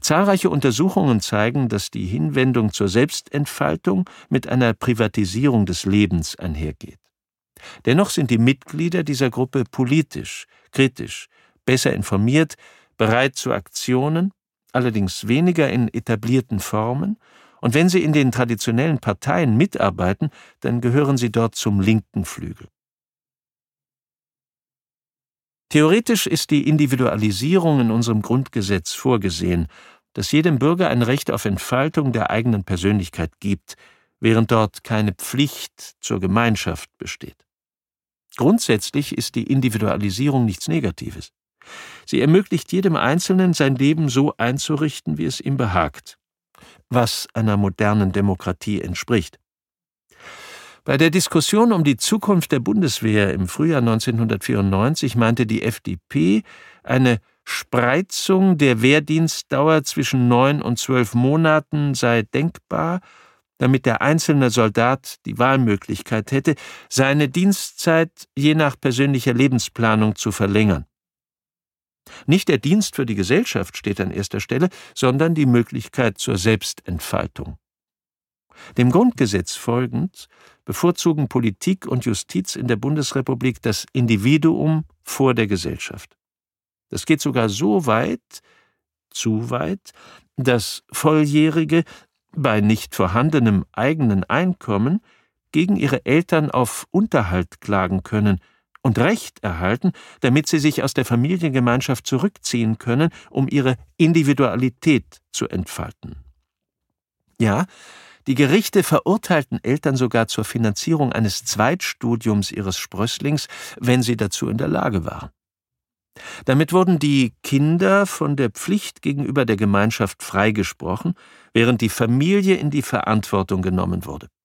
Zahlreiche Untersuchungen zeigen, dass die Hinwendung zur Selbstentfaltung mit einer Privatisierung des Lebens einhergeht. Dennoch sind die Mitglieder dieser Gruppe politisch, kritisch, besser informiert, bereit zu Aktionen, allerdings weniger in etablierten Formen, und wenn sie in den traditionellen Parteien mitarbeiten, dann gehören sie dort zum linken Flügel. Theoretisch ist die Individualisierung in unserem Grundgesetz vorgesehen, dass jedem Bürger ein Recht auf Entfaltung der eigenen Persönlichkeit gibt, während dort keine Pflicht zur Gemeinschaft besteht. Grundsätzlich ist die Individualisierung nichts Negatives. Sie ermöglicht jedem Einzelnen, sein Leben so einzurichten, wie es ihm behagt, was einer modernen Demokratie entspricht. Bei der Diskussion um die Zukunft der Bundeswehr im Frühjahr 1994 meinte die FDP, eine Spreizung der Wehrdienstdauer zwischen 9 und 12 Monaten sei denkbar, damit der einzelne Soldat die Wahlmöglichkeit hätte, seine Dienstzeit je nach persönlicher Lebensplanung zu verlängern. Nicht der Dienst für die Gesellschaft steht an erster Stelle, sondern die Möglichkeit zur Selbstentfaltung. Dem Grundgesetz folgend bevorzugen Politik und Justiz in der Bundesrepublik das Individuum vor der Gesellschaft. Das geht sogar so weit, zu weit, dass Volljährige bei nicht vorhandenem eigenen Einkommen gegen ihre Eltern auf Unterhalt klagen können und Recht erhalten, damit sie sich aus der Familiengemeinschaft zurückziehen können, um ihre Individualität zu entfalten. Ja, die Gerichte verurteilten Eltern sogar zur Finanzierung eines Zweitstudiums ihres Sprösslings, wenn sie dazu in der Lage waren. Damit wurden die Kinder von der Pflicht gegenüber der Gemeinschaft freigesprochen, während die Familie in die Verantwortung genommen wurde.